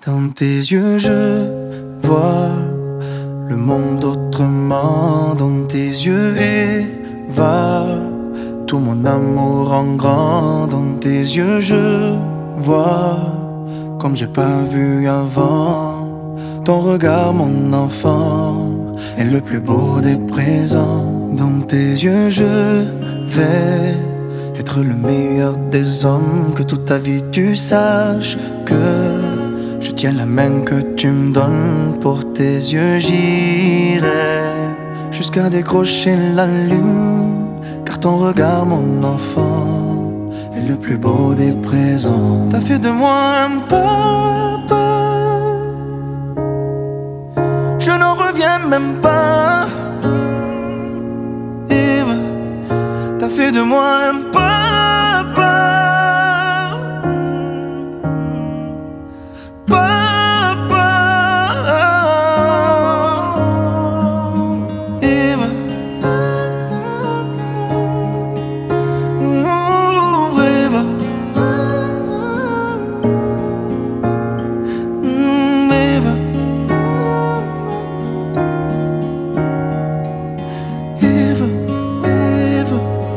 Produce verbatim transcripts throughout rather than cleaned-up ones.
Dans tes yeux je vois le monde autrement. Dans tes yeux Eva, tout mon amour en grand. Dans tes yeux je vois comme j'ai pas vu avant. Ton regard mon enfant est le plus beau des présents. Dans tes yeux je vais être le meilleur des hommes. Que toute ta vie tu saches que je tiens la main que tu me donnes. Pour tes yeux j'irai jusqu'à décrocher la lune. Car ton regard mon enfant est le plus beau des présents. T'as fait de moi un papa, je n'en reviens même pas. Eve, t'as fait de moi un papa, papa. Eve, oh Eva, mm, Eva. Eva, Eva,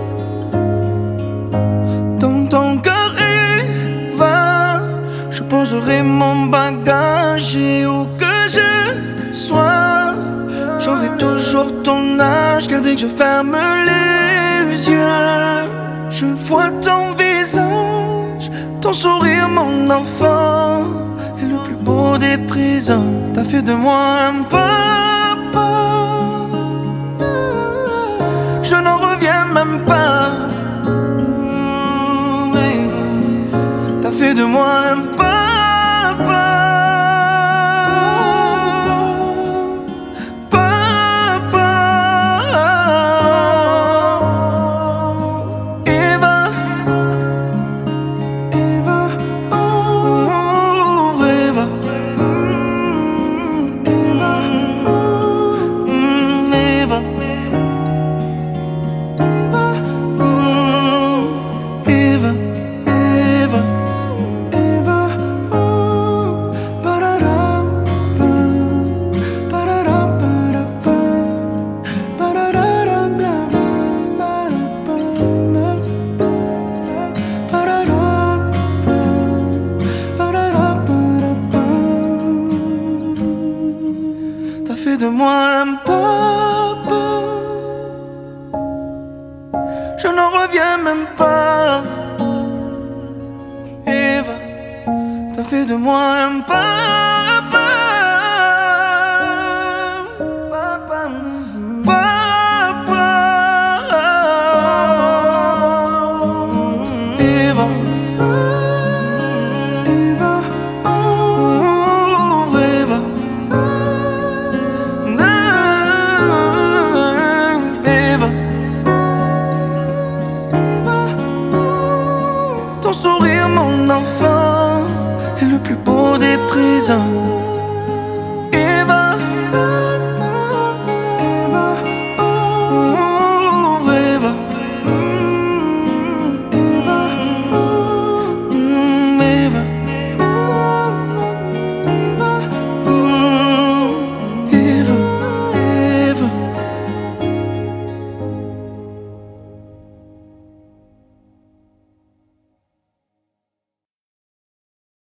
dans ton cœur Eva, je poserai mon bagage. Et où que je sois, j'aurai toujours ton âge. Car dès que je ferme les yeux, je vois ton visage, ton sourire mon enfant est le plus beau des présents. T'as fait de moi un papa, je n'en reviens même pas. Mmh, Eva, t'as fait de moi un papa, papa. Eva, Eva, oh Eva, mmh, Eva, mmh, Eva. Eva, Eva, Eva, oh, pararam, pam, pararam, parapam, pararam, blam, bam, pararam, pam, pararam, parapam. T'as fait de moi un papa, je n'en reviens même pas. Eva, t'as fait de moi un papa, papa, papa. Eva, Eva, oh Eva, Eva. Ton sourire mon enfant est le plus beau des présents.